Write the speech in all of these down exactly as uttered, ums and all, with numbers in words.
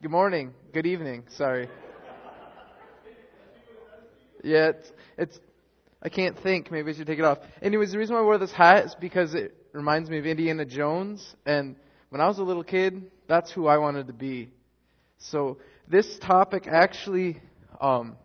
Good morning. Good evening. Sorry. Yeah, it's, it's, I can't think. Maybe I should take it off. Anyways, the reason why I wore this hat is because it reminds me of Indiana Jones. And when I was a little kid, that's who I wanted to be. So this topic actually um,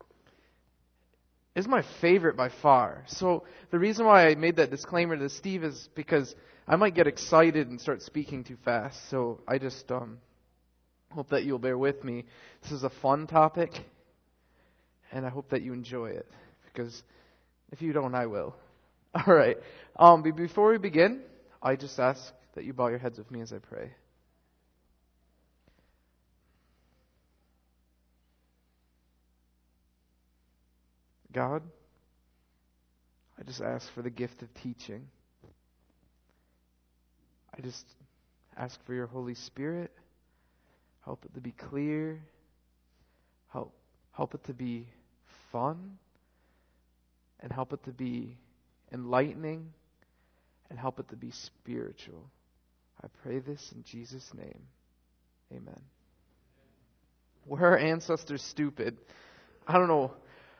is my favorite by far. So the reason why I made that disclaimer to Steve is because I might get excited and start speaking too fast. So I just um, hope that you'll bear with me. This is a fun topic, and I hope that you enjoy it, because if you don't, I will. All right. Um, but before we begin, I just ask that you bow your heads with me as I pray. God, I just ask for the gift of teaching. I just ask for your Holy Spirit. Help it to be clear. Help, help it to be fun. And help it to be enlightening. And help it to be spiritual. I pray this in Jesus' name. Amen. Were our ancestors stupid? I don't know.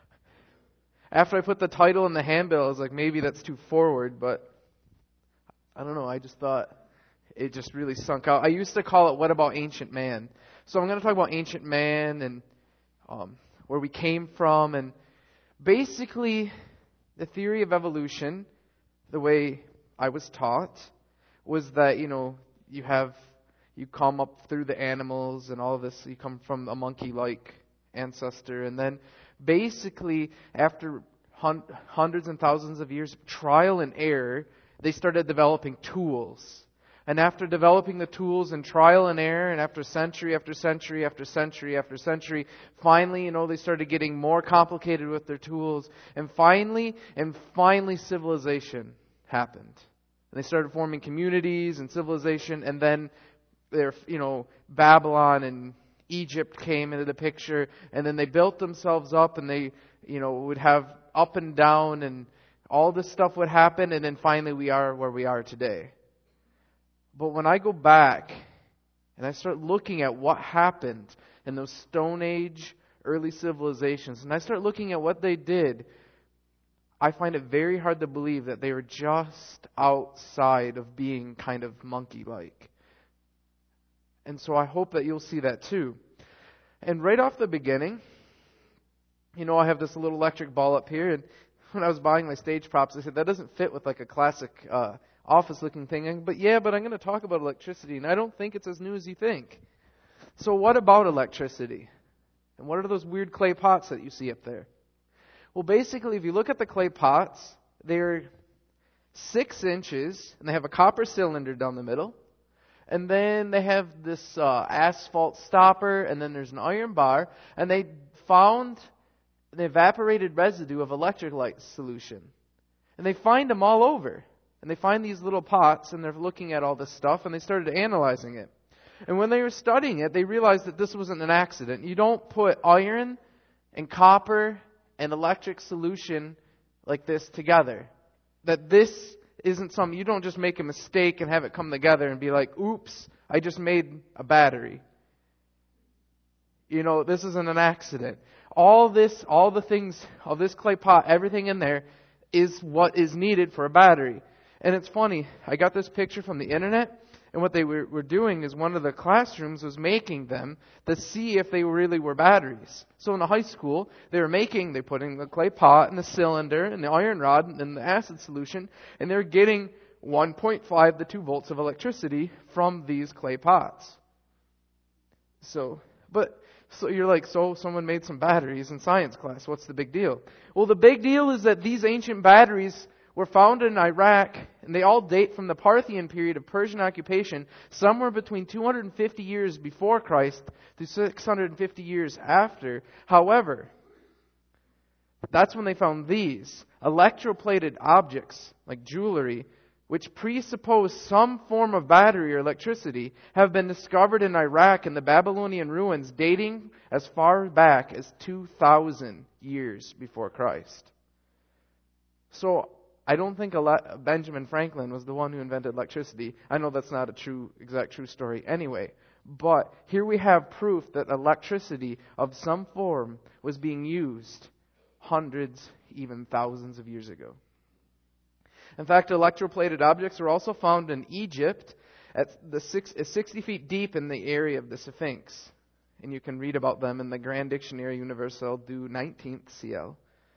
After I put the title in the handbill, I was like, maybe that's too forward, but I don't know. I just thought it just really sunk out. I used to call it, What About Ancient Man? So I'm going to talk about ancient man and um, where we came from. And basically, the theory of evolution, the way I was taught, was that, you know, you have, you come up through the animals and all of this. You come from a monkey-like ancestor. And then basically, after hun- hundreds and thousands of years of trial and error, they started developing tools. And after developing the tools and trial and error, and after century after century after century after century, finally, you know, they started getting more complicated with their tools. And finally, and finally, civilization happened. And they started forming communities and civilization, and then there, you know, Babylon and Egypt came into the picture, and then they built themselves up, and they, you know, would have up and down, and all this stuff would happen, and then finally we are where we are today. But when I go back and I start looking at what happened in those Stone Age early civilizations, and I start looking at what they did, I find it very hard to believe that they were just outside of being kind of monkey-like. And so I hope that you'll see that too. And right off the beginning, you know, I have this little electric ball up here, and when I was buying my stage props, I said, that doesn't fit with like a classic uh, office-looking thing. But yeah, but I'm going to talk about electricity, and I don't think it's as new as you think. So what about electricity? And what are those weird clay pots that you see up there? Well, basically, if you look at the clay pots, they're six inches, and they have a copper cylinder down the middle. And then they have this uh, asphalt stopper, and then there's an iron bar. And they found the evaporated residue of electrolyte solution. And they find them all over. And they find these little pots, and they're looking at all this stuff, and they started analyzing it. And when they were studying it, they realized that this wasn't an accident. You don't put iron and copper and electric solution like this together. That this isn't something, you don't just make a mistake and have it come together and be like, oops, I just made a battery. You know, this isn't an accident. All this, all the things, all this clay pot, everything in there is what is needed for a battery. And it's funny, I got this picture from the internet, and what they were, were doing is one of the classrooms was making them to see if they really were batteries. So in the high school, they were making, they put in the clay pot and the cylinder and the iron rod and the acid solution, and they're getting one point five to two volts of electricity from these clay pots. So, but, so you're like, so someone made some batteries in science class, what's the big deal? Well, the big deal is that these ancient batteries were found in Iraq, and they all date from the Parthian period of Persian occupation, somewhere between two hundred fifty years before Christ to six hundred fifty years after. However, that's when they found these electroplated objects, like jewelry, which presuppose some form of battery or electricity, have been discovered in Iraq in the Babylonian ruins dating as far back as two thousand years before Christ. So, I don't think Benjamin Franklin was the one who invented electricity. I know that's not a true, exact true story anyway. But here we have proof that electricity of some form was being used hundreds, even thousands of years ago. In fact, electroplated objects are also found in Egypt at the six, sixty feet deep in the area of the Sphinx. And you can read about them in the Grand Dictionary Universal du nineteenth C L.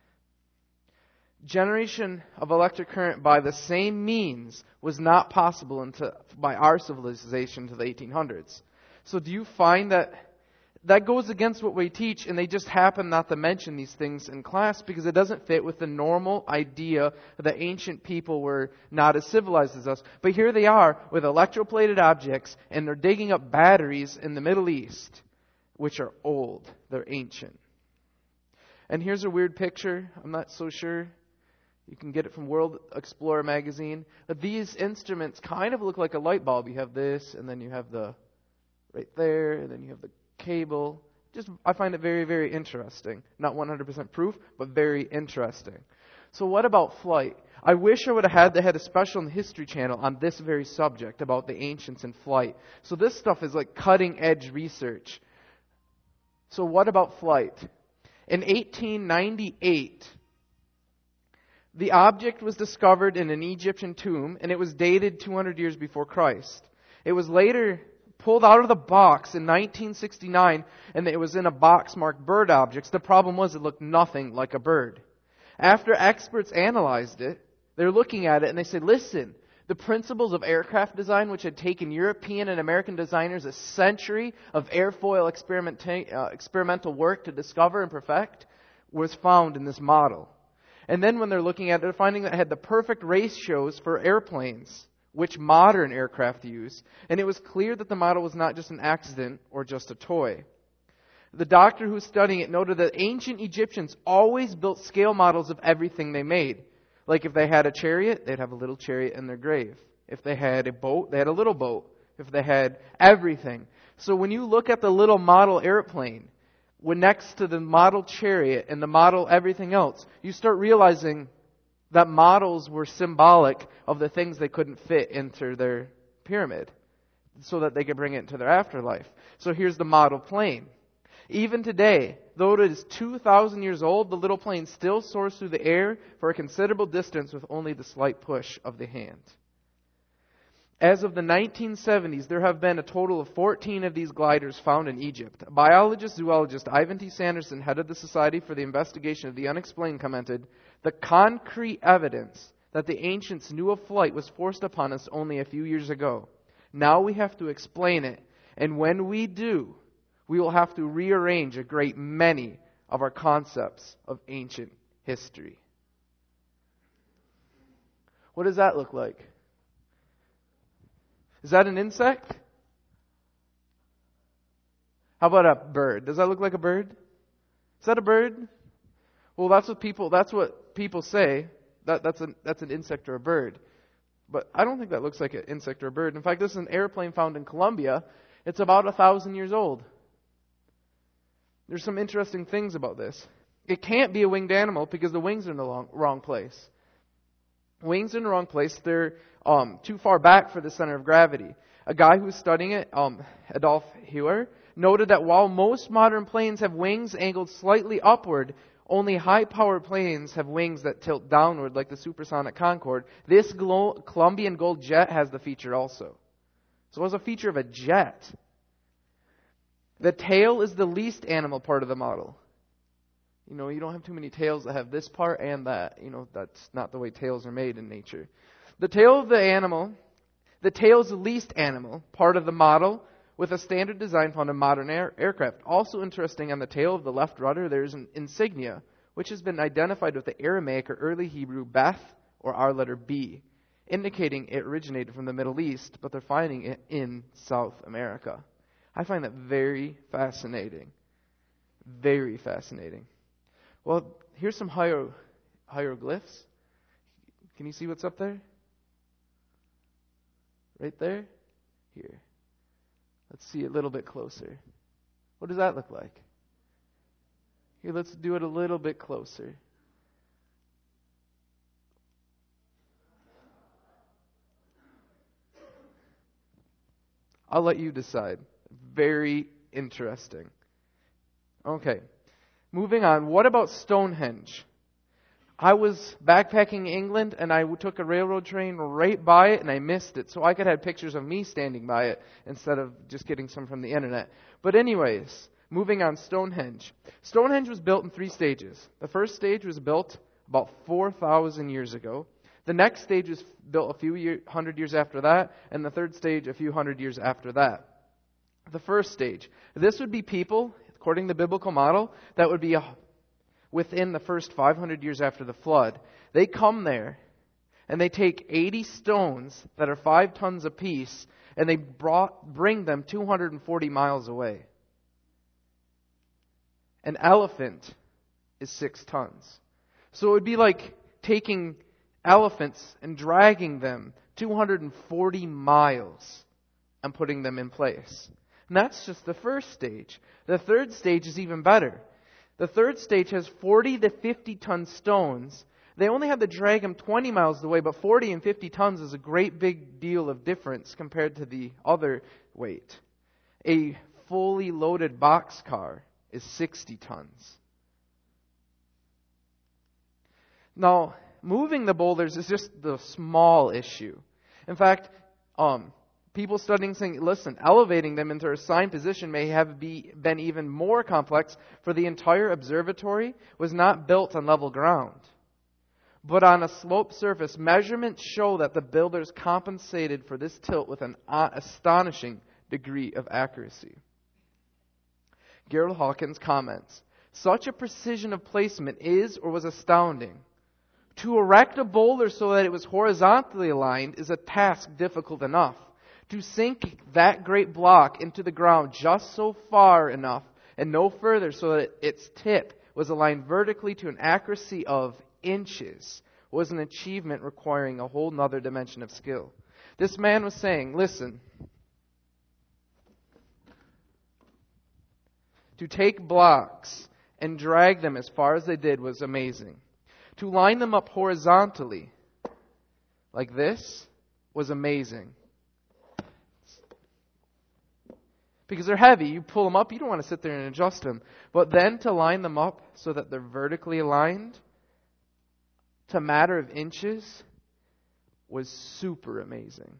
Generation of electric current by the same means was not possible until, by our civilization to the eighteen hundreds. So do you find that that goes against what we teach, and they just happen not to mention these things in class because it doesn't fit with the normal idea that ancient people were not as civilized as us. But here they are with electroplated objects, and they're digging up batteries in the Middle East, which are old. They're ancient. And here's a weird picture. I'm not so sure. You can get it from World Explorer magazine. But these instruments kind of look like a light bulb. You have this, and then you have the right there, and then you have the cable. Just, I find it very, very interesting. Not one hundred percent proof, but very interesting. So what about flight? I wish I would have had they had a special on the History Channel on this very subject about the ancients and flight. So this stuff is like cutting edge research. So what about flight? In eighteen ninety-eight, the object was discovered in an Egyptian tomb, and it was dated two hundred years before Christ. It was later pulled out of the box in nineteen sixty-nine, and it was in a box marked bird objects. The problem was it looked nothing like a bird. After experts analyzed it, they're looking at it and they said, listen, the principles of aircraft design, which had taken European and American designers a century of airfoil experimenta- uh, experimental work to discover and perfect, was found in this model. And then when they're looking at it, they're finding that it had the perfect ratios for airplanes, which modern aircraft use, and it was clear that the model was not just an accident or just a toy. The doctor who was studying it noted that ancient Egyptians always built scale models of everything they made. Like if they had a chariot, they'd have a little chariot in their grave. If they had a boat, they had a little boat. If they had everything. So when you look at the little model airplane, when next to the model chariot and the model everything else, you start realizing that models were symbolic of the things they couldn't fit into their pyramid so that they could bring it into their afterlife. So here's the model plane. Even today, though it is two thousand years old, the little plane still soars through the air for a considerable distance with only the slight push of the hand. As of the nineteen seventies, there have been a total of fourteen of these gliders found in Egypt. Biologist, zoologist Ivan T. Sanderson, head of the Society for the Investigation of the Unexplained, commented, "The concrete evidence that the ancients knew of flight was forced upon us only a few years ago. Now we have to explain it, and when we do, we will have to rearrange a great many of our concepts of ancient history." What does that look like? Is that an insect? How about a bird? Does that look like a bird? Is that a bird? Well, that's what people that's what people say. That that's an that's an insect or a bird. But I don't think that looks like an insect or a bird. In fact, this is an airplane found in Colombia. It's about a thousand years old. There's some interesting things about this. It can't be a winged animal because the wings are in the long, wrong place. Wings are in the wrong place. They're um, too far back for the center of gravity. A guy who was studying it, um, Adolf Heuer, noted that while most modern planes have wings angled slightly upward, only high-powered planes have wings that tilt downward like the supersonic Concorde. This Glo- Colombian Gold jet has the feature also. So it has a feature of a jet. The tail is the least animal part of the model. You know, you don't have too many tails that have this part and that. You know, that's not the way tails are made in nature. The tail of the animal, the tail is the least animal part of the model with a standard design found in modern air, aircraft. Also interesting, on the tail of the left rudder, there's an insignia, which has been identified with the Aramaic or early Hebrew Beth, or our letter B, indicating it originated from the Middle East, but they're finding it in South America. I find that very fascinating. Very fascinating. Well, here's some hier- hieroglyphs. Can you see what's up there? Right there? Here. Let's see it a little bit closer. What does that look like? Here, let's do it a little bit closer. I'll let you decide. very interesting. Okay, moving on. What about Stonehenge? I was backpacking England, and I took a railroad train right by it, and I missed it. So I could have pictures of me standing by it instead of just getting some from the internet. But anyways, moving on, Stonehenge. Stonehenge was built in three stages. The first stage was built about four thousand years ago. The next stage was built a few year, hundred years after that, and the third stage a few hundred years after that. The first stage. This would be people, according to the biblical model, that would be a within the first five hundred years after the flood. They come there and they take eighty stones that are five tons apiece, and they brought, bring them two hundred forty miles away. An elephant is six tons. So it would be like taking elephants and dragging them two hundred forty miles and putting them in place. And that's just the first stage. The third stage is even better. The third stage has forty to fifty ton stones. They only had to drag them twenty miles away, but forty and fifty tons is a great big deal of difference compared to the other weight. A fully loaded boxcar is sixty tons. Now, moving the boulders is just the small issue. In fact, um, people studying saying, listen, elevating them into a assigned position may have be, been even more complex, for the entire observatory was not built on level ground, but on a sloped surface. Measurements show that the builders compensated for this tilt with an astonishing degree of accuracy. Gerald Hawkins comments, such a precision of placement is or was astounding. To erect a boulder so that it was horizontally aligned is a task difficult enough. To sink that great block into the ground just so far enough and no further so that its tip was aligned vertically to an accuracy of inches was an achievement requiring a whole nother dimension of skill. This man was saying, listen, to take blocks and drag them as far as they did was amazing. To line them up horizontally like this was amazing. Because they're heavy. You pull them up, you don't want to sit there and adjust them. But then to line them up so that they're vertically aligned to a matter of inches was super amazing.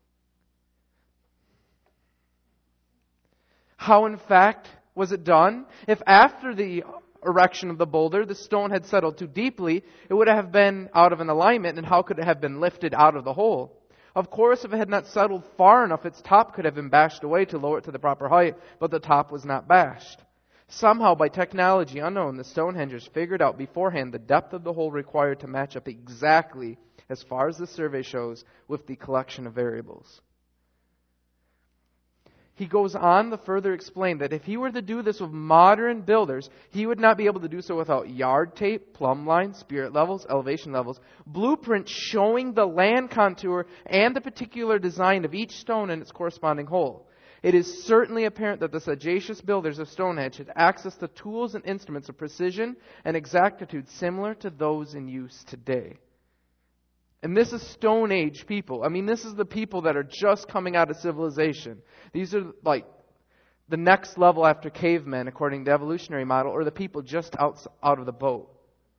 How, in fact, was it done? If after the erection of the boulder, the stone had settled too deeply, it would have been out of an alignment, and how could it have been lifted out of the hole? Of course, if it had not settled far enough, its top could have been bashed away to lower it to the proper height, but the top was not bashed. Somehow, by technology unknown, the Stonehengers figured out beforehand the depth of the hole required to match up exactly, as far as the survey shows, with the collection of variables. He goes on to further explain that if he were to do this with modern builders, he would not be able to do so without yard tape, plumb lines, spirit levels, elevation levels, blueprints showing the land contour and the particular design of each stone in its corresponding hole. It is certainly apparent that the sagacious builders of Stonehenge had access to tools and instruments of precision and exactitude similar to those in use today. And this is Stone Age people. I mean, this is the people that are just coming out of civilization. These are like the next level after cavemen, according to the evolutionary model, or the people just out, out of the boat.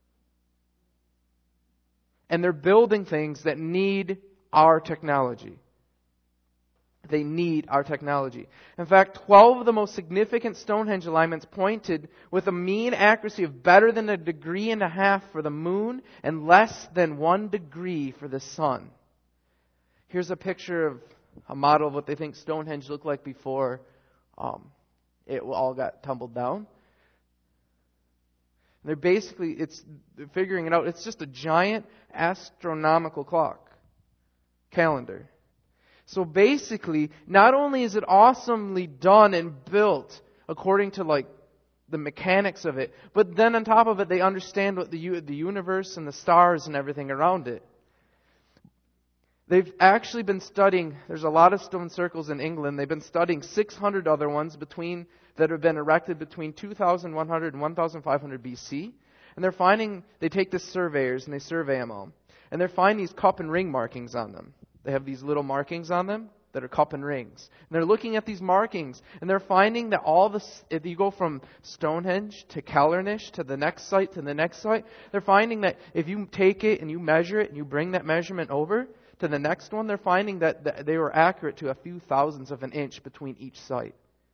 And they're building things that need our technology. They need our technology. In fact, twelve of the most significant Stonehenge alignments pointed with a mean accuracy of better than a degree and a half for the moon and less than one degree for the sun. Here's a picture of a model of what they think Stonehenge looked like before um, it all got tumbled down. They're basically, it's they're figuring it out. It's just a giant astronomical clock calendar. So basically, not only is it awesomely done and built according to like the mechanics of it, but then on top of it, they understand what the the universe and the stars and everything around it. They've actually been studying, there's a lot of stone circles in England. They've been studying six hundred other ones between that have been erected between two thousand one hundred and one thousand five hundred B C. And they're finding, they take the surveyors and they survey them all. And they're finding these cup and ring markings on them. They have these little markings on them. that are cup and rings. And they're looking at these markings, and they're finding that all this, if you go from Stonehenge to Callornish to the next site to the next site, they're finding that if you take it and you measure it and you bring that measurement over to the next one, they're finding that, that they were accurate to a few thousandths of an inch between each site.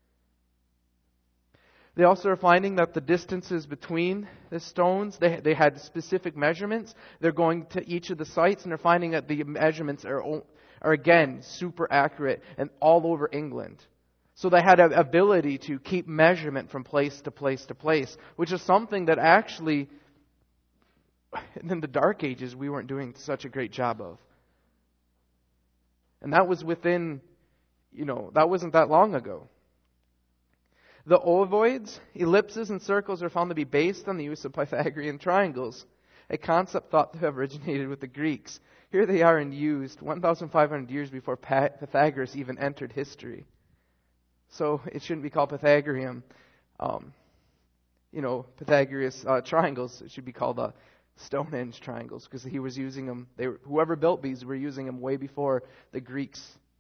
They also are finding that the distances between the stones, they, they had specific measurements. They're going to each of the sites, and they're finding that the measurements are, are again, super accurate and all over England. So they had an ability to keep measurement from place to place to place, which is something that actually, in the Dark Ages, we weren't doing such a great job of. And that was within, you know, that wasn't that long ago. The ovoids, ellipses, and circles are found to be based on the use of Pythagorean triangles, a concept thought to have originated with the Greeks. Here they are and used one thousand five hundred years before Pythagoras even entered history. So it shouldn't be called Pythagorean, um, you know, Pythagoras uh, triangles. It should be called uh, Stonehenge triangles, because he was using them. They were, whoever built these were using them way before the Greeks.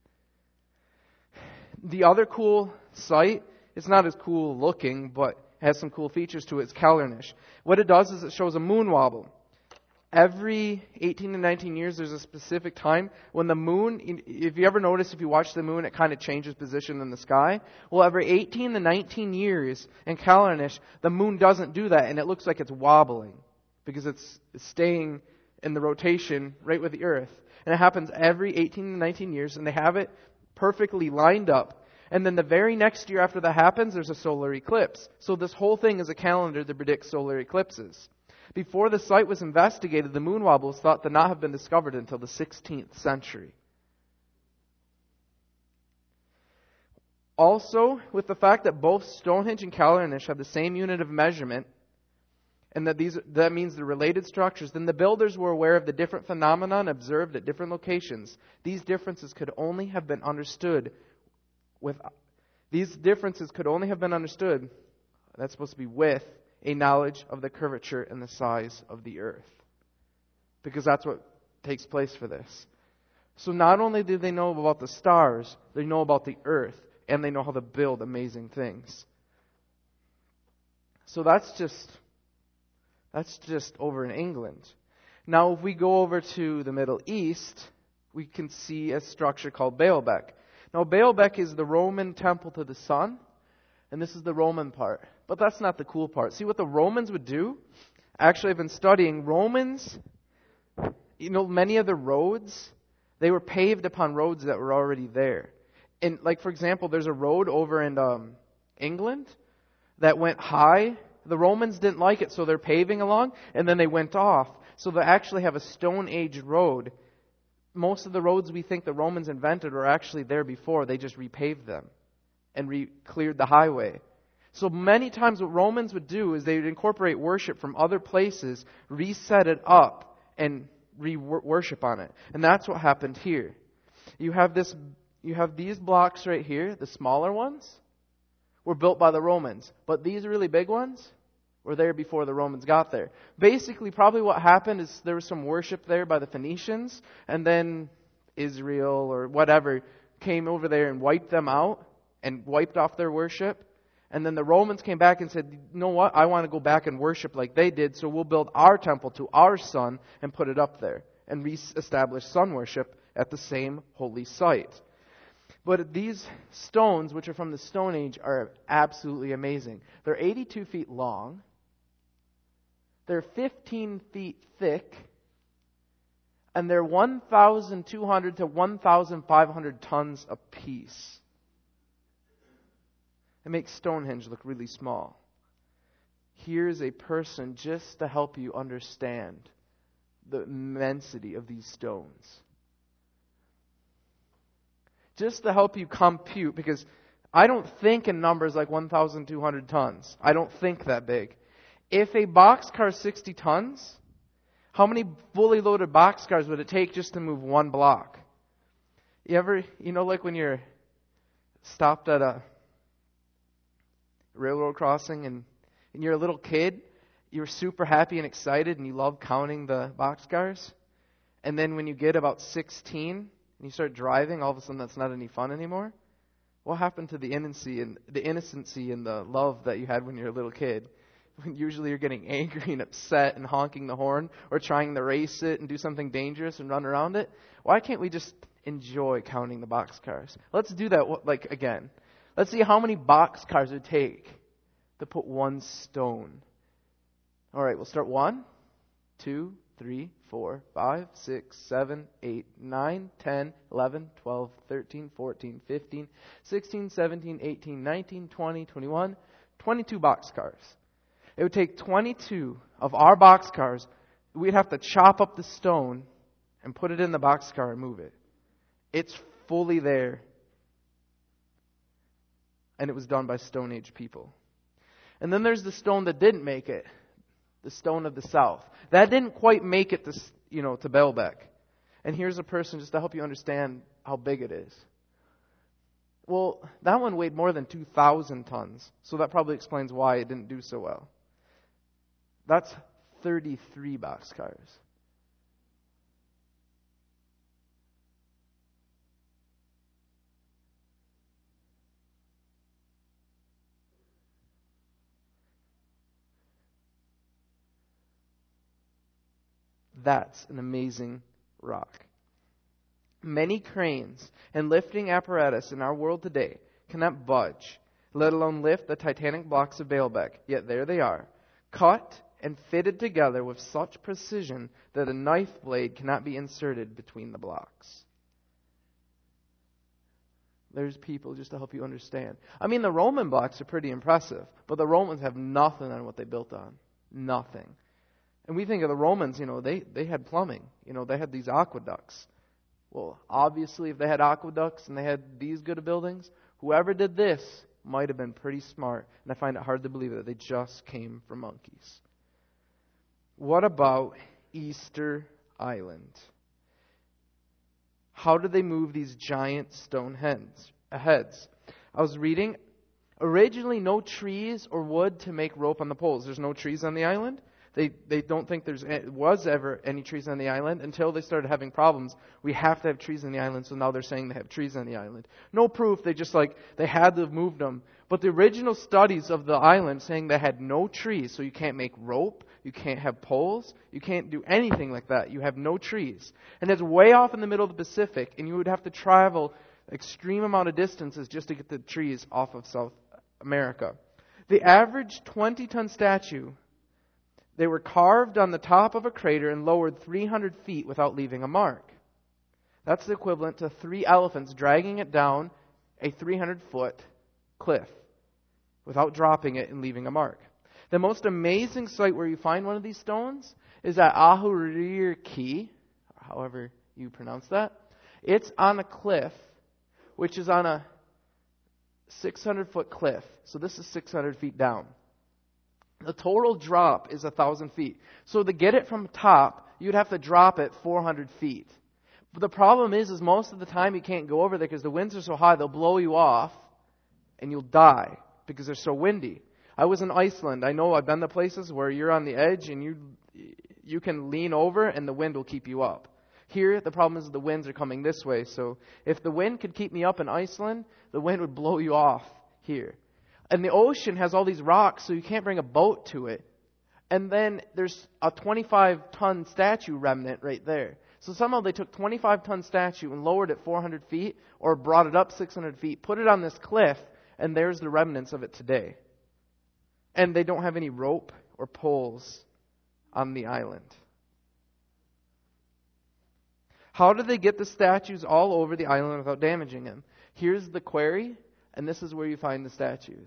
The other cool site, it's not as cool looking, but has some cool features to it. It's Callornish. What it does is it shows a moon wobble. Every eighteen to nineteen years, there's a specific time when the moon, if you ever notice, if you watch the moon, it kind of changes position in the sky. Well, every eighteen to nineteen years in Callornish, the moon doesn't do that, and it looks like it's wobbling because it's staying in the rotation right with the Earth. And it happens every eighteen to nineteen years, and they have it perfectly lined up. And then the very next year after that happens, there's a solar eclipse. So this whole thing is a calendar that predicts solar eclipses. Before the site was investigated, the moon wobble was thought to not have been discovered until the sixteenth century. Also, with the fact that both Stonehenge and Callornish have the same unit of measurement, and that these that means they're related structures, then the builders were aware of the different phenomena observed at different locations. These differences could only have been understood with these differences could only have been understood, that's supposed to be with, a knowledge of the curvature and the size of the earth. Because that's what takes place for this. So not only do they know about the stars, they know about the earth, and they know how to build amazing things. So that's just that's just over in England. Now if we go over to the Middle East, we can see a structure called Baalbek. Now, Baalbek is the Roman temple to the sun, and this is the Roman part. But that's not the cool part. See, what the Romans would do, actually I've been studying, Romans, you know, many of the roads, they were paved upon roads that were already there. And, like, for example, there's a road over in um, England that went high. The Romans didn't like it, so they're paving along, and then they went off. So they actually have a Stone Age road. Most of the roads we think the Romans invented were actually there before. They just repaved them and re-cleared the highway. So many times what Romans would do is they would incorporate worship from other places, reset it up, and re-worship on it. And that's what happened here. You have this, you have these blocks right here, the smaller ones, were built by the Romans. But these really big ones were there before the Romans got there. Basically, probably what happened is there was some worship there by the Phoenicians, and then Israel or whatever came over there and wiped them out and wiped off their worship. And then the Romans came back and said, you know what, I want to go back and worship like they did, so we'll build our temple to our sun and put it up there and re-establish sun worship at the same holy site. But these stones, which are from the Stone Age, are absolutely amazing. They're eighty-two feet long. They're fifteen feet thick, and they're one thousand two hundred to one thousand five hundred tons apiece. It makes Stonehenge look really small. Here's a person just to help you understand the immensity of these stones. Just to help you compute, because I don't think in numbers like one thousand two hundred tons. I don't think that big. If a boxcar is sixty tons, how many fully loaded boxcars would it take just to move one block? You ever, you know, like when you're stopped at a railroad crossing and, and you're a little kid, you're super happy and excited and you love counting the boxcars. And then when you get about sixteen and you start driving, all of a sudden that's not any fun anymore? What happened to the innocency and the innocency and the love that you had when you were a little kid? When usually you're getting angry and upset and honking the horn or trying to race it and do something dangerous and run around it. Why can't we just enjoy counting the boxcars? Let's do that like again. Let's see how many boxcars it would take to put one stone. All right, we'll start one, two, three, four, five, six, seven, eight, nine, ten, eleven, twelve, thirteen, fourteen, fifteen, sixteen, seventeen, eighteen, nineteen, twenty, twenty-one, twenty-two boxcars. It would take twenty-two of our boxcars. We'd have to chop up the stone and put it in the boxcar and move it. It's fully there. And it was done by Stone Age people. And then there's the stone that didn't make it. The stone of the south. That didn't quite make it to, you know, to Baalbek. And here's a person just to help you understand how big it is. Well, that one weighed more than two thousand tons. So that probably explains why it didn't do so well. That's thirty-three boxcars. That's an amazing rock. Many cranes and lifting apparatus in our world today cannot budge, let alone lift the titanic blocks of Baalbek. Yet there they are, cut and fitted together with such precision that a knife blade cannot be inserted between the blocks. There's people, just to help you understand. I mean, the Roman blocks are pretty impressive, but the Romans have nothing on what they built on. Nothing. And we think of the Romans, you know, they, they had plumbing. You know, they had these aqueducts. Well, obviously, if they had aqueducts and they had these good of buildings, whoever did this might have been pretty smart. And I find it hard to believe that they just came from monkeys. What about Easter Island? How did they move these giant stone heads? heads? I was reading, originally no trees or wood to make rope on the poles. There's no trees on the island. They they don't think there was ever any trees on the island until they started having problems. We have to have trees on the island, so now they're saying they have trees on the island. No proof. They just like, they had to have moved them. But the original studies of the island saying they had no trees, so you can't make rope, you can't have poles, you can't do anything like that. You have no trees. And it's way off in the middle of the Pacific, and you would have to travel extreme amount of distances just to get the trees off of South America. The average twenty-ton statue, they were carved on the top of a crater and lowered three hundred feet without leaving a mark. That's the equivalent to three elephants dragging it down a three hundred foot cliff without dropping it and leaving a mark. The most amazing site where you find one of these stones is at Ahuriri, however you pronounce that. It's on a cliff, which is on a six hundred foot cliff. So this is six hundred feet down. The total drop is one thousand feet. So to get it from top, you'd have to drop it four hundred feet. But the problem is, is most of the time you can't go over there because the winds are so high, they'll blow you off and you'll die because they're so windy. I was in Iceland. I know I've been to places where you're on the edge and you you can lean over and the wind will keep you up. Here, the problem is the winds are coming this way. So if the wind could keep me up in Iceland, the wind would blow you off here. And the ocean has all these rocks, so you can't bring a boat to it. And then there's a twenty-five ton statue remnant right there. So somehow they took twenty-five ton statue and lowered it four hundred feet or brought it up six hundred feet, put it on this cliff, and there's the remnants of it today. And they don't have any rope or poles on the island. How did they get the statues all over the island without damaging them? Here's the quarry, and this is where you find the statues.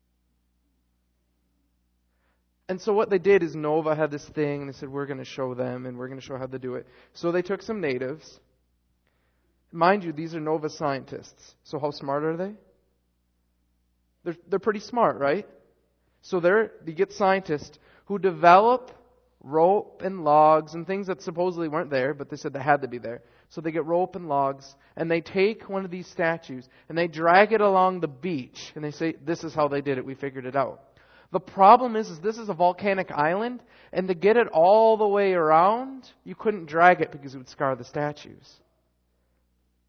And so what they did is Nova had this thing, and they said, we're going to show them, and we're going to show how to do it. So they took some natives. Mind you, these are Nova scientists. So how smart are they? They're, they're pretty smart, right? So they're, you get scientists who develop rope and logs and things that supposedly weren't there, but they said they had to be there. So they get rope and logs, and they take one of these statues, and they drag it along the beach, and they say, this is how they did it, we figured it out. The problem is, is this is a volcanic island, and to get it all the way around, you couldn't drag it because it would scar the statues.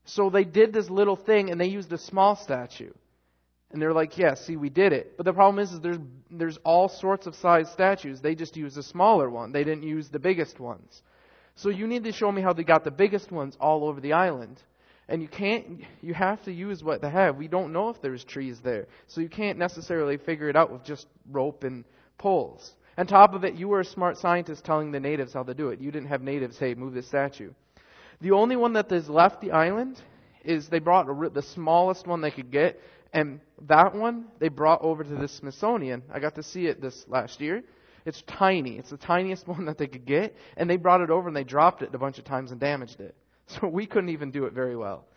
So they did this little thing and they used a small statue. And they're like, yeah, see, we did it. But the problem is, is there's there's all sorts of size statues. They just used a smaller one. They didn't use the biggest ones. So you need to show me how they got the biggest ones all over the island. And you can't, you have to use what they have. We don't know if there's trees there. So you can't necessarily figure it out with just rope and poles. On top of it, you were a smart scientist telling the natives how to do it. You didn't have natives, hey, move this statue. The only one that has left the island is they brought a, the smallest one they could get. And that one, they brought over to the Smithsonian. I got to see it this last year. It's tiny. It's the tiniest one that they could get. And they brought it over and they dropped it a bunch of times and damaged it. So we couldn't even do it very well.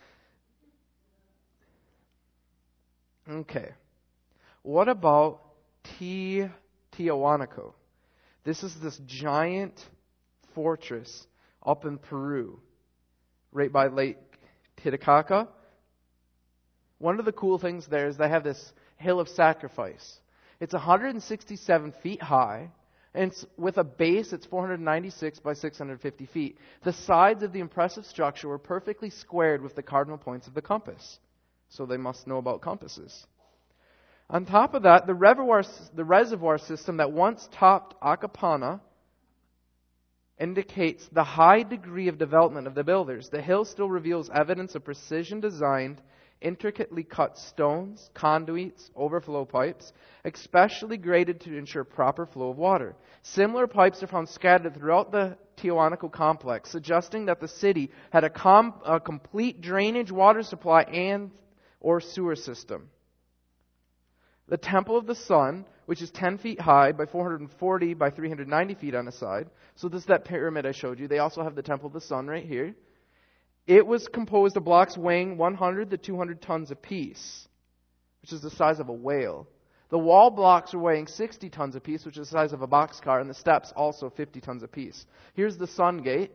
Okay. What about T- Tiahuanaco? This is this giant fortress up in Peru, right by Lake Titicaca. One of the cool things there is they have this hill of sacrifice. It's one hundred sixty-seven feet high, and it's, with a base, it's four hundred ninety-six by six hundred fifty feet. The sides of the impressive structure were perfectly squared with the cardinal points of the compass. So they must know about compasses. On top of that, the reservoir, the reservoir system that once topped Acapana indicates the high degree of development of the builders. The hill still reveals evidence of precision-designed, intricately cut stones, conduits, overflow pipes, especially graded to ensure proper flow of water. Similar pipes are found scattered throughout the Tiahuanaco complex, suggesting that the city had a, com- a complete drainage water supply and or sewer system. The Temple of the Sun, which is ten feet high by four hundred forty by three hundred ninety feet on the side. So this is that pyramid I showed you. They also have the Temple of the Sun right here. It was composed of blocks weighing one hundred to two hundred tons apiece, which is the size of a whale. The wall blocks are weighing sixty tons apiece, which is the size of a boxcar, and the steps also fifty tons apiece. Here's the Sun Gate.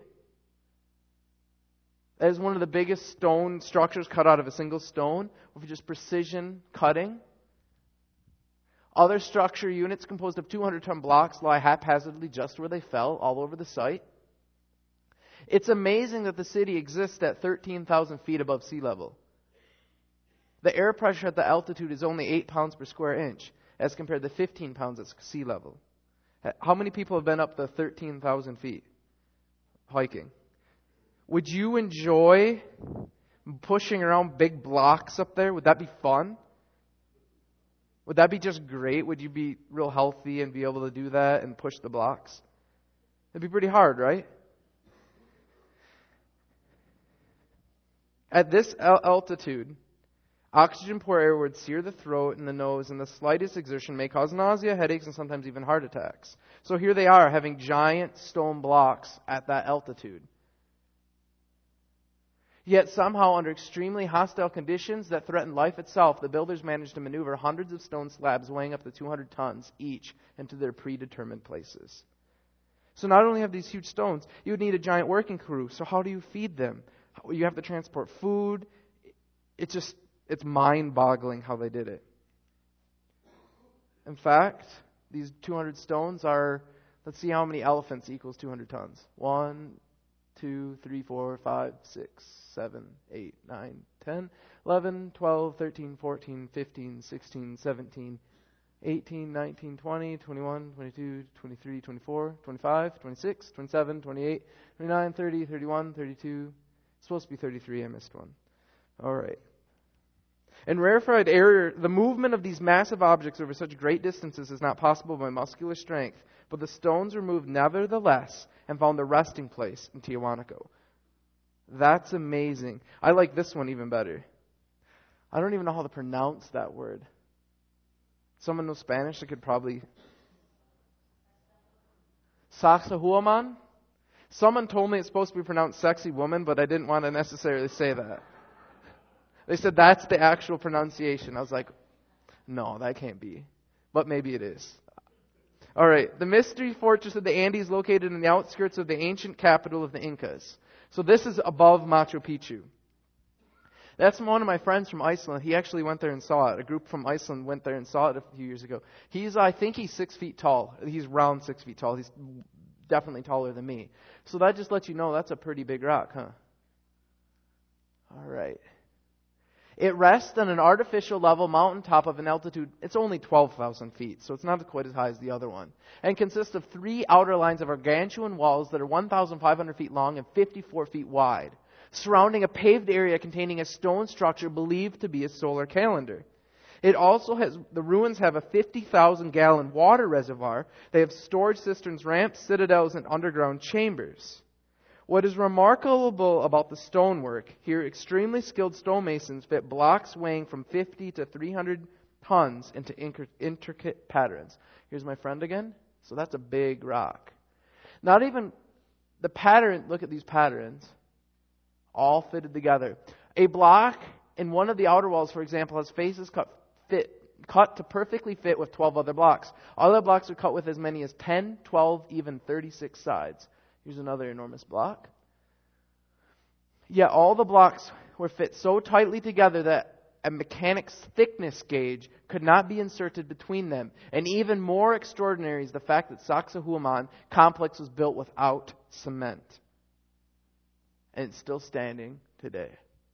That is one of the biggest stone structures cut out of a single stone with just precision cutting. Other structure units composed of two hundred ton blocks lie haphazardly just where they fell all over the site. It's amazing that the city exists at thirteen thousand feet above sea level. The air pressure at the altitude is only eight pounds per square inch as compared to fifteen pounds at sea level. How many people have been up to thirteen thousand feet hiking? Would you enjoy pushing around big blocks up there? Would that be fun? Would that be just great? Would you be real healthy and be able to do that and push the blocks? It'd be pretty hard, right? At this altitude, oxygen-poor air would sear the throat and the nose, and the slightest exertion may cause nausea, headaches, and sometimes even heart attacks. So here they are, having giant stone blocks at that altitude. Yet somehow, under extremely hostile conditions that threatened life itself, the builders managed to maneuver hundreds of stone slabs weighing up to two hundred tons each into their predetermined places. So not only have these huge stones, you would need a giant working crew. So how do you feed them? You have to transport food. It's just, it's mind-boggling how they did it. In fact, these two hundred stones are, let's see how many elephants equals two hundred tons. One, two, three, four, five, six, seven, eight, nine, ten, eleven, twelve, thirteen, fourteen, fifteen, sixteen, seventeen, eighteen, nineteen, twenty, twenty-one, twenty-two, twenty-three, twenty-four, twenty-five, twenty-six, twenty-seven, twenty-eight, twenty-nine, thirty, thirty-one, thirty-two. It's supposed to be thirty-three. I missed one. All right. In rarefied air, the movement of these massive objects over such great distances is not possible by muscular strength, but the stones were moved nevertheless and found a resting place in Tiahuanaco. That's amazing. I like this one even better. I don't even know how to pronounce that word. Someone knows Spanish that could probably... Sacsayhuaman? Someone told me it's supposed to be pronounced sexy woman, but I didn't want to necessarily say that. They said that's the actual pronunciation. I was like, no, that can't be. But maybe it is. All right. The mystery fortress of the Andes located in the outskirts of the ancient capital of the Incas. So this is above Machu Picchu. That's one of my friends from Iceland. He actually went there and saw it. A group from Iceland went there and saw it a few years ago. He's, I think he's six feet tall. He's around six feet tall. He's definitely taller than me. So that just lets you know that's a pretty big rock, huh? All right. It rests on an artificial level mountaintop of an altitude, it's only twelve thousand feet, so it's not quite as high as the other one, and consists of three outer lines of gargantuan walls that are one thousand five hundred feet long and fifty-four feet wide, surrounding a paved area containing a stone structure believed to be a solar calendar. It also has, the ruins have a fifty thousand gallon water reservoir. They have storage cisterns, ramps, citadels, and underground chambers. What is remarkable about the stonework, here extremely skilled stonemasons fit blocks weighing from fifty to three hundred tons into intricate patterns. Here's my friend again. So that's a big rock. Not even the pattern, look at these patterns, all fitted together. A block in one of the outer walls, for example, has faces cut fit cut to perfectly fit with twelve other blocks. Other blocks are cut with as many as ten, twelve, even thirty-six sides. Here's another enormous block. Yet all the blocks were fit so tightly together that a mechanic's thickness gauge could not be inserted between them. And even more extraordinary is the fact that Sacsayhuaman complex was built without cement. And it's still standing today.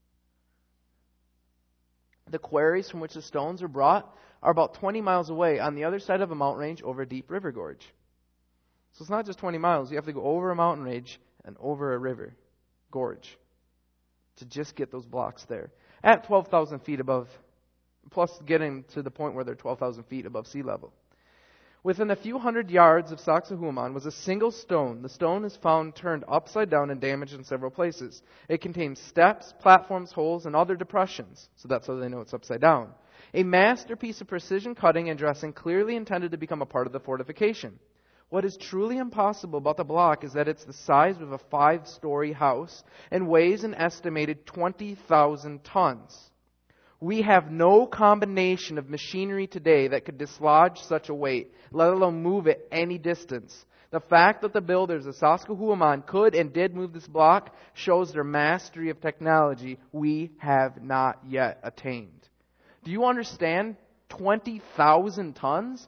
The quarries from which the stones are brought are about twenty miles away on the other side of a mountain range over a deep river gorge. So it's not just twenty miles. You have to go over a mountain range and over a river gorge to just get those blocks there. At twelve thousand feet above, plus getting to the point where they're twelve thousand feet above sea level. Within a few hundred yards of Sacsayhuaman was a single stone. The stone is found turned upside down and damaged in several places. It contains steps, platforms, holes, and other depressions. So that's how they know it's upside down. A masterpiece of precision cutting and dressing, clearly intended to become a part of the fortification. What is truly impossible about the block is that it's the size of a five-story house and weighs an estimated twenty thousand tons. We have no combination of machinery today that could dislodge such a weight, let alone move it any distance. The fact that the builders of Sacsayhuaman could and did move this block shows their mastery of technology we have not yet attained. Do you understand? twenty thousand tons?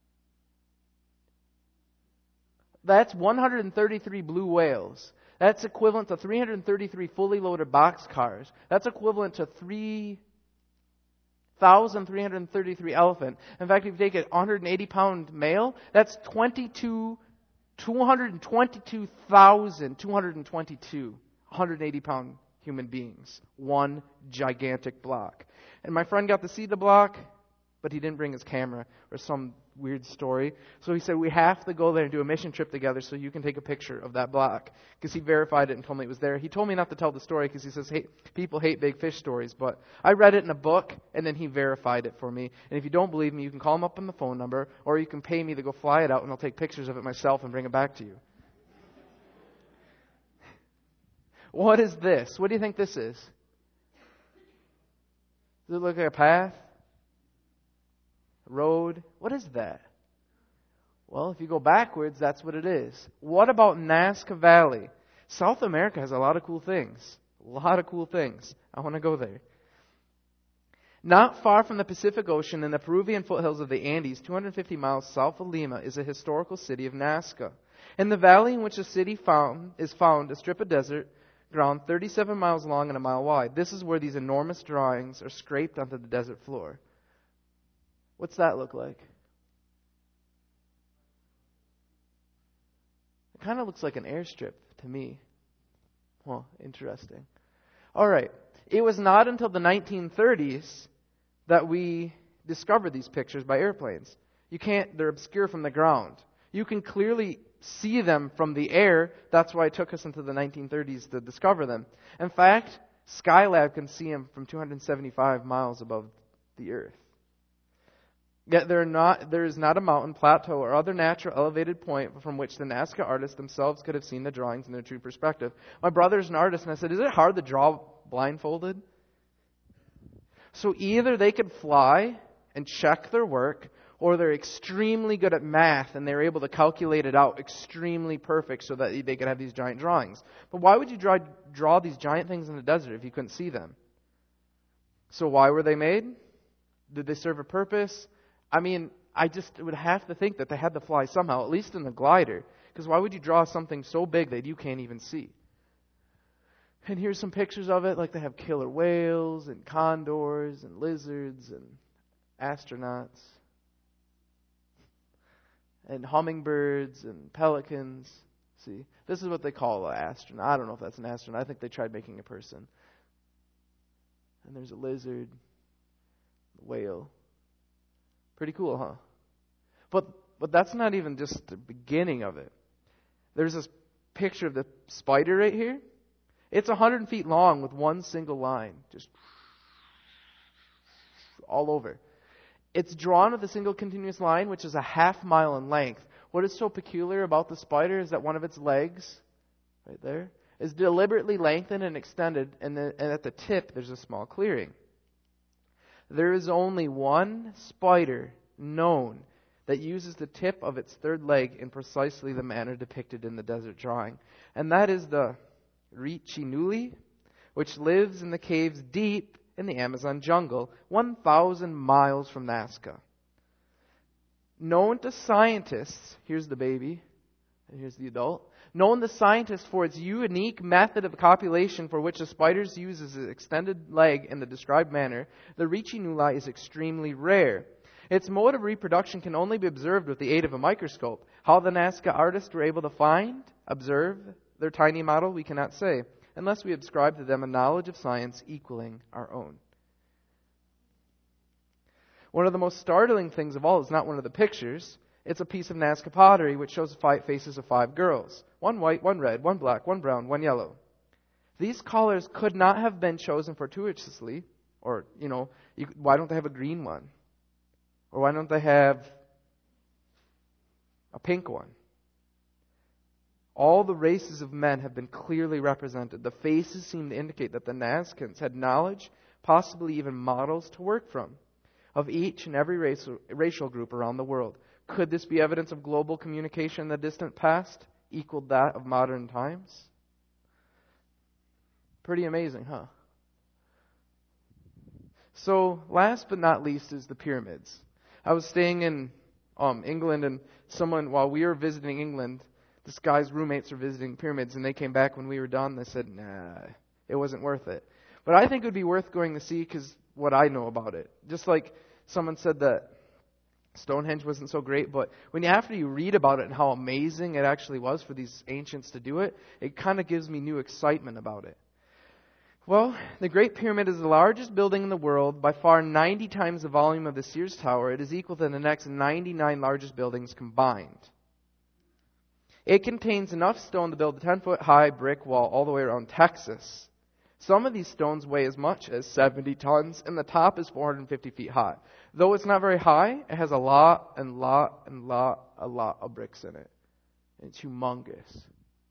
That's one hundred thirty-three blue whales. That's equivalent to three hundred thirty-three fully loaded boxcars. That's equivalent to three thousand three hundred thirty-three elephant. In fact, if you take a one hundred eighty pound male, that's twenty-two, two hundred twenty-two thousand two hundred twenty-two one hundred eighty pound human beings. One gigantic block. And my friend got to see the block, but he didn't bring his camera or some weird story. So he said, we have to go there and do a mission trip together so you can take a picture of that block. Because he verified it and told me it was there. He told me not to tell the story because he says, hey, people hate big fish stories. But I read it in a book and then he verified it for me. And if you don't believe me, you can call him up on the phone number or you can pay me to go fly it out and I'll take pictures of it myself and bring it back to you. What is this? What do you think this is? Does it look like a path? Road? What is that? Well, if you go backwards, that's what it is. What about Nazca Valley? South America has a lot of cool things. A lot of cool things. I want to go there. Not far from the Pacific Ocean in the Peruvian foothills of the Andes, two hundred fifty miles south of Lima, is a historical city of Nazca. In the valley in which the city found, is found a strip of desert ground thirty-seven miles long and a mile wide. This is where these enormous drawings are scraped onto the desert floor. What's that look like? It kind of looks like an airstrip to me. Well, interesting. All right. It was not until the nineteen thirties that we discovered these pictures by airplanes. You can't, they're obscure from the ground. You can clearly see them from the air. That's why it took us into the nineteen thirties to discover them. In fact, Skylab can see them from two hundred seventy-five miles above the earth. Yet there, are not, there is not a mountain, plateau, or other natural elevated point from which the Nazca artists themselves could have seen the drawings in their true perspective. My brother's an artist, and I said, is it hard to draw blindfolded? So either they could fly and check their work, or they're extremely good at math, and they're able to calculate it out extremely perfect so that they could have these giant drawings. But why would you draw, draw these giant things in the desert if you couldn't see them? So why were they made? Did they serve a purpose? I mean, I just would have to think that they had to fly somehow, at least in the glider. Because why would you draw something so big that you can't even see? And here's some pictures of it, like they have killer whales and condors and lizards and astronauts and hummingbirds and pelicans. See, this is what they call an astronaut. I don't know if that's an astronaut. I think they tried making a person. And there's a lizard, a whale. Pretty cool, huh? But but that's not even just the beginning of it. There's this picture of the spider right here. It's one hundred feet long with one single line, just all over. It's drawn with a single continuous line, which is a half mile in length. What is so peculiar about the spider is that one of its legs, right there, is deliberately lengthened and extended, and, the, and at the tip there's a small clearing. There is only one spider known that uses the tip of its third leg in precisely the manner depicted in the desert drawing, and that is the Riccinuli, which lives in the caves deep in the Amazon jungle, one thousand miles from Nazca. Known to scientists, here's the baby, and here's the adult, known to scientists for its unique method of copulation for which the spiders use its extended leg in the described manner, the Riccinuli is extremely rare. Its mode of reproduction can only be observed with the aid of a microscope. How the Nazca artists were able to find, observe, their tiny model, we cannot say, unless we ascribe to them a knowledge of science equaling our own. One of the most startling things of all is not one of the pictures. It's a piece of Nazca pottery which shows the five faces of five girls. One white, one red, one black, one brown, one yellow. These colors could not have been chosen fortuitously. Or, you know, you, why don't they have a green one? Or why don't they have a pink one? All the races of men have been clearly represented. The faces seem to indicate that the Nazcans had knowledge, possibly even models to work from, of each and every racial, racial group around the world. Could this be evidence of global communication in the distant past, equaled that of modern times? Pretty amazing, huh? So, last but not least is the pyramids. I was staying in um, England, and someone, while we were visiting England, this guy's roommates were visiting pyramids, and they came back when we were done. They said, nah, it wasn't worth it. But I think it would be worth going to see because what I know about it. Just like someone said that Stonehenge wasn't so great, but when you, after you read about it and how amazing it actually was for these ancients to do it, it kind of gives me new excitement about it. Well, the Great Pyramid is the largest building in the world, by far ninety times the volume of the Sears Tower. It is equal to the next ninety-nine largest buildings combined. It contains enough stone to build a ten-foot high brick wall all the way around Texas. Some of these stones weigh as much as seventy tons, and the top is four hundred fifty feet high. Though it's not very high, it has a lot and lot and lot, a lot of bricks in it. It's humongous.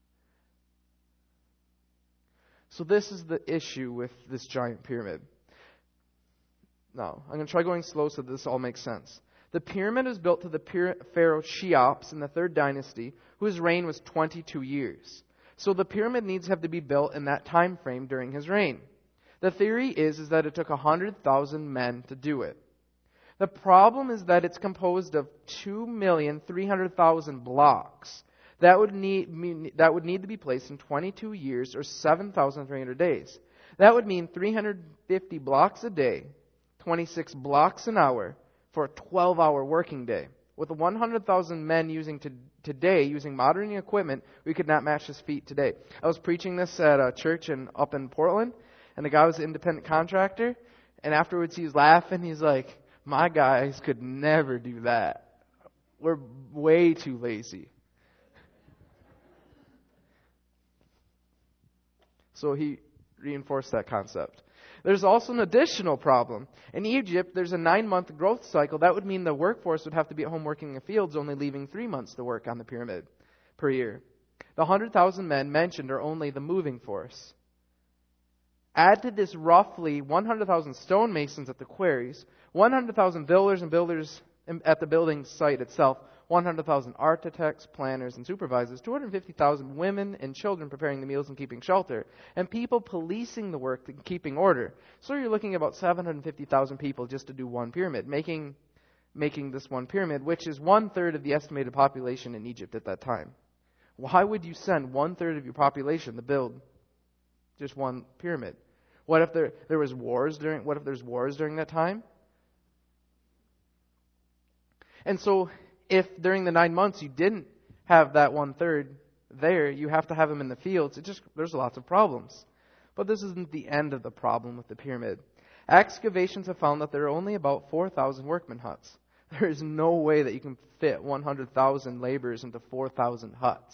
So this is the issue with this giant pyramid. Now, I'm going to try going slow so this all makes sense. The pyramid was built to the pharaoh Cheops in the third dynasty, whose reign was twenty-two years. So the pyramid needs to have to be built in that time frame during his reign. The theory is, is that it took one hundred thousand men to do it. The problem is that it's composed of two million three hundred thousand blocks that would need that would need to be placed in twenty-two years or seven thousand three hundred days. That would mean three hundred fifty blocks a day, twenty-six blocks an hour, for a twelve-hour working day. With one hundred thousand men using to, today, using modern equipment, we could not match this feat today. I was preaching this at a church in, up in Portland, and the guy was an independent contractor, and afterwards he was laughing. He's like, my guys could never do that. We're way too lazy. So he reinforced that concept. There's also an additional problem. In Egypt, there's a nine-month growth cycle. That would mean the workforce would have to be at home working in the fields, only leaving three months to work on the pyramid per year. The one hundred thousand men mentioned are only the moving force. Add to this roughly one hundred thousand stonemasons at the quarries, one hundred thousand builders and builders at the building site itself, one hundred thousand architects, planners, and supervisors, two hundred fifty thousand women and children preparing the meals and keeping shelter, and people policing the work and keeping order. So you're looking at about seven hundred fifty thousand people just to do one pyramid, making, making this one pyramid, which is one-third of the estimated population in Egypt at that time. Why would you send one-third of your population to build just one pyramid. What if there there was wars during? What if there's wars during that time? And so, if during the nine months you didn't have that one third there, you have to have them in the fields. It just there's lots of problems. But this isn't the end of the problem with the pyramid. Excavations have found that there are only about four thousand workman huts. There is no way that you can fit one hundred thousand laborers into four thousand huts.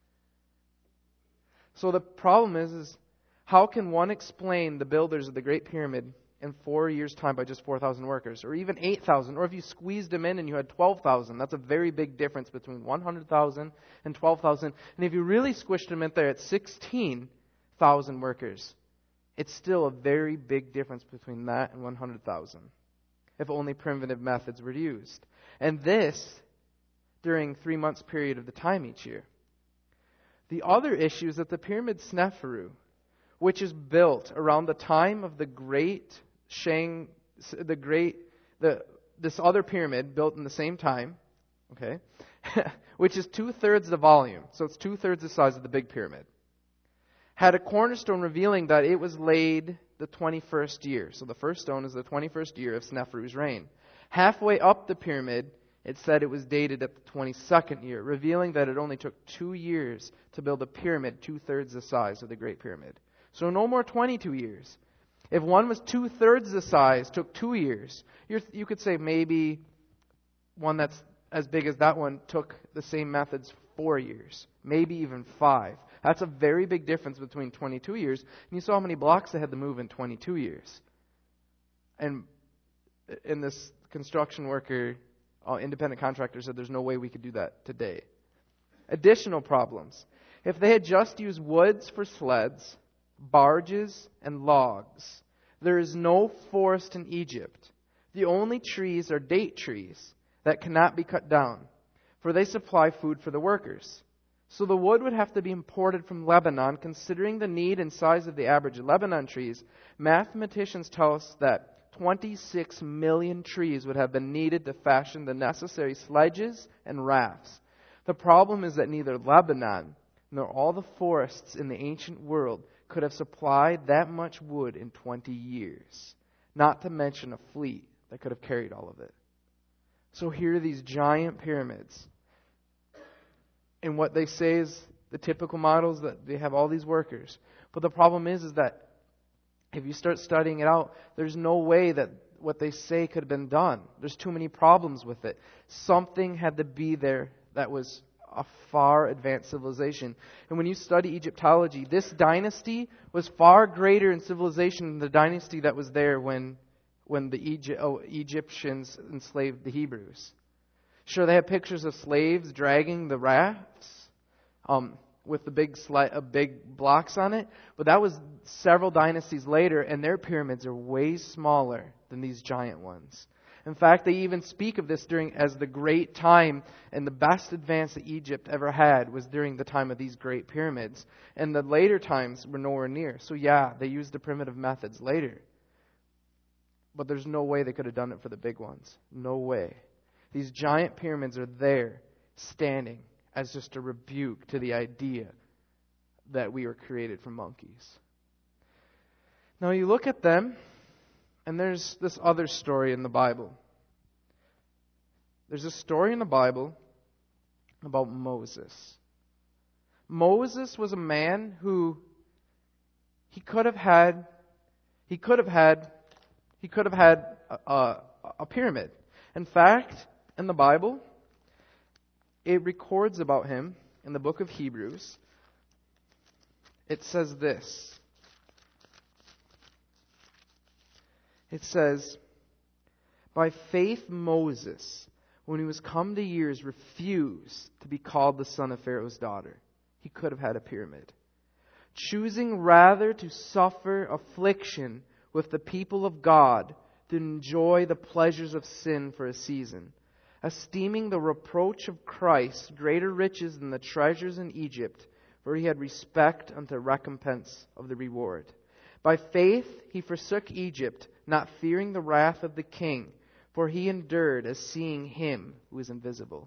So the problem is, is how can one explain the builders of the Great Pyramid in four years' time by just four thousand workers? Or even eight thousand? Or if you squeezed them in and you had twelve thousand, that's a very big difference between one hundred thousand and twelve thousand. And if you really squished them in there at sixteen thousand workers, it's still a very big difference between that and one hundred thousand, if only primitive methods were used. And this during three months period of the time each year. The other issue is that the pyramid Sneferu, which is built around the time of the great Shang, the great, the this other pyramid built in the same time, okay, which is two-thirds the volume, so it's two-thirds the size of the big pyramid, had a cornerstone revealing that it was laid the twenty-first year. So the first stone is the twenty-first year of Sneferu's reign. Halfway up the pyramid, it said it was dated at the twenty-second year, revealing that it only took two years to build a pyramid two-thirds the size of the Great Pyramid. So no more twenty-two years. If one was two-thirds the size, took two years, you're, you could say maybe one that's as big as that one took the same methods four years, maybe even five. That's a very big difference between twenty-two years. And you saw how many blocks they had to move in twenty-two years. And in this construction worker, uh, independent contractor said there's no way we could do that today. Additional problems. If they had just used woods for sleds, barges, and logs, there is no forest in Egypt. The only trees are date trees that cannot be cut down, for they supply food for the workers. So the wood would have to be imported from Lebanon. Considering the need and size of the average Lebanon trees, mathematicians tell us that twenty-six million trees would have been needed to fashion the necessary sledges and rafts. The problem is that neither Lebanon nor all the forests in the ancient world could have supplied that much wood in twenty years, not to mention a fleet that could have carried all of it. So here are these giant pyramids. And what they say is the typical models that they have all these workers. But the problem is, is that if you start studying it out, there's no way that what they say could have been done. There's too many problems with it. Something had to be there that was a far advanced civilization. And when you study Egyptology, this dynasty was far greater in civilization than the dynasty that was there when when the Egypt, oh, Egyptians enslaved the Hebrews. Sure, they have pictures of slaves dragging the rafts um, with the big sli- uh, big blocks on it, but that was several dynasties later, and their pyramids are way smaller than these giant ones. In fact, they even speak of this during as the great time, and the best advance that Egypt ever had was during the time of these great pyramids. And the later times were nowhere near. So yeah, they used the primitive methods later. But there's no way they could have done it for the big ones. No way. These giant pyramids are there, standing as just a rebuke to the idea that we were created from monkeys. Now you look at them, and there's this other story in the Bible. There's a story in the Bible about Moses. Moses was a man who he could have had, he could have had, he could have had a, a, a pyramid. In fact, in the Bible, it records about him in the book of Hebrews. It says this. It says, by faith Moses, when he was come to years, refused to be called the son of Pharaoh's daughter. He could have had a pyramid. Choosing rather to suffer affliction with the people of God than enjoy the pleasures of sin for a season, esteeming the reproach of Christ greater riches than the treasures in Egypt, for he had respect unto recompense of the reward. By faith he forsook Egypt, not fearing the wrath of the king, for he endured as seeing him who is invisible.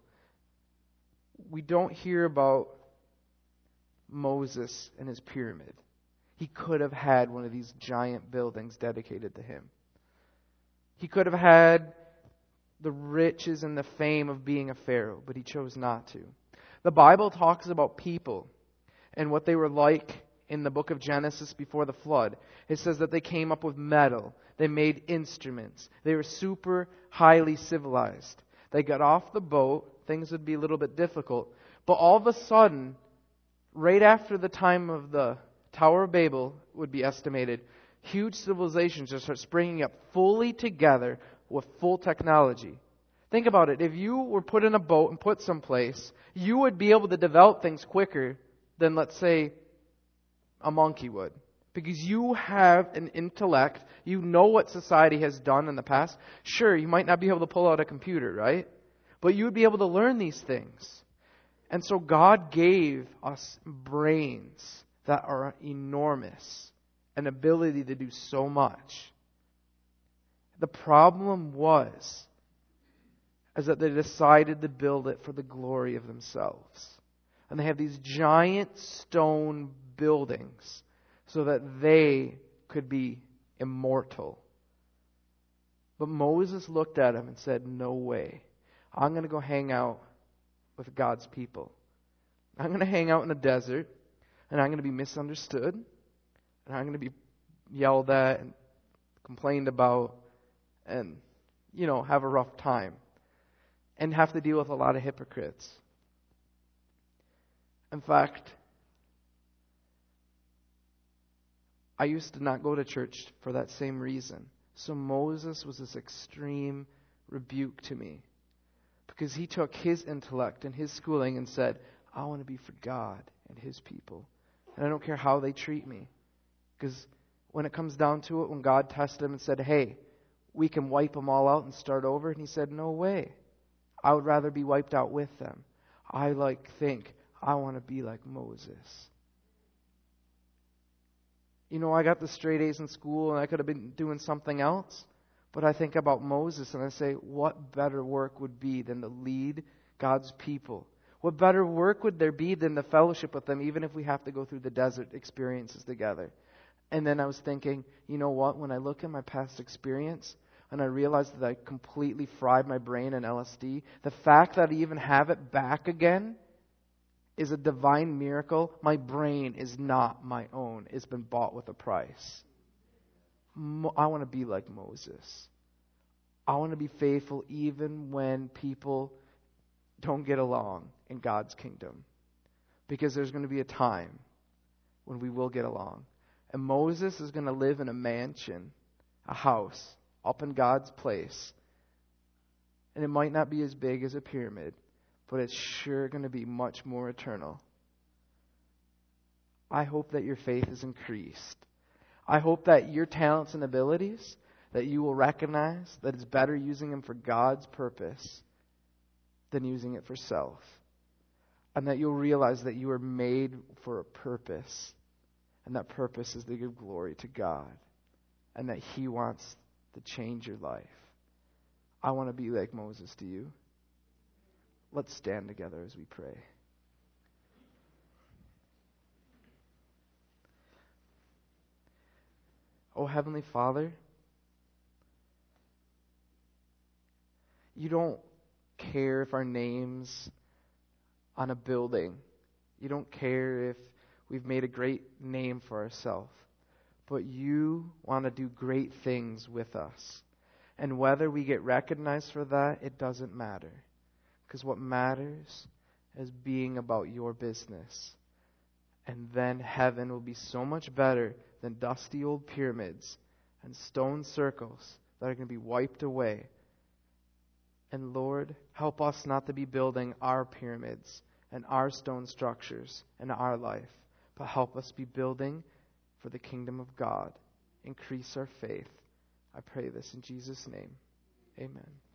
We don't hear about Moses and his pyramid. He could have had one of these giant buildings dedicated to him. He could have had the riches and the fame of being a pharaoh, but he chose not to. The Bible talks about people and what they were like in the book of Genesis before the flood. It says that they came up with metal. They made instruments. They were super highly civilized. They got off the boat. Things would be a little bit difficult. But all of a sudden, right after the time of the Tower of Babel would be estimated, huge civilizations just start springing up fully together with full technology. Think about it. If you were put in a boat and put someplace, you would be able to develop things quicker than, let's say, a monkey would. Because you have an intellect. You know what society has done in the past. Sure, you might not be able to pull out a computer, right? But you would be able to learn these things. And so God gave us brains that are enormous, an ability to do so much. The problem was is that they decided to build it for the glory of themselves. And they have these giant stone buildings so that they could be immortal. But Moses looked at him and said, no way. I'm going to go hang out with God's people. I'm going to hang out in the desert, and I'm going to be misunderstood, and I'm going to be yelled at and complained about, and, you know, have a rough time, and have to deal with a lot of hypocrites. In fact, I used to not go to church for that same reason. So Moses was this extreme rebuke to me. Because he took his intellect and his schooling and said, I want to be for God and His people. And I don't care how they treat me. Because when it comes down to it, when God tested him and said, hey, we can wipe them all out and start over. And he said, no way. I would rather be wiped out with them. I like think I want to be like Moses. You know, I got the straight A's in school and I could have been doing something else. But I think about Moses and I say, what better work would be than to lead God's people? What better work would there be than the fellowship with them, even if we have to go through the desert experiences together? And then I was thinking, you know what? When I look at my past experience and I realize that I completely fried my brain in L S D, the fact that I even have it back again is a divine miracle. My brain is not my own. It's been bought with a price. I want to be like Moses. I want to be faithful even when people don't get along in God's kingdom. Because there's going to be a time when we will get along. And Moses is going to live in a mansion, a house, up in God's place. And it might not be as big as a pyramid, but it's sure going to be much more eternal. I hope that your faith is increased. I hope that your talents and abilities, that you will recognize that it's better using them for God's purpose than using it for self. And that you'll realize that you are made for a purpose. And that purpose is to give glory to God. And that He wants to change your life. I want to be like Moses, do you? Let's stand together as we pray. Oh, Heavenly Father, you don't care if our name's on a building. You don't care if we've made a great name for ourselves. But you want to do great things with us. And whether we get recognized for that, it doesn't matter. Because what matters is being about your business. And then heaven will be so much better than dusty old pyramids and stone circles that are going to be wiped away. And Lord, help us not to be building our pyramids and our stone structures in our life, but help us be building for the kingdom of God. Increase our faith. I pray this in Jesus' name. Amen.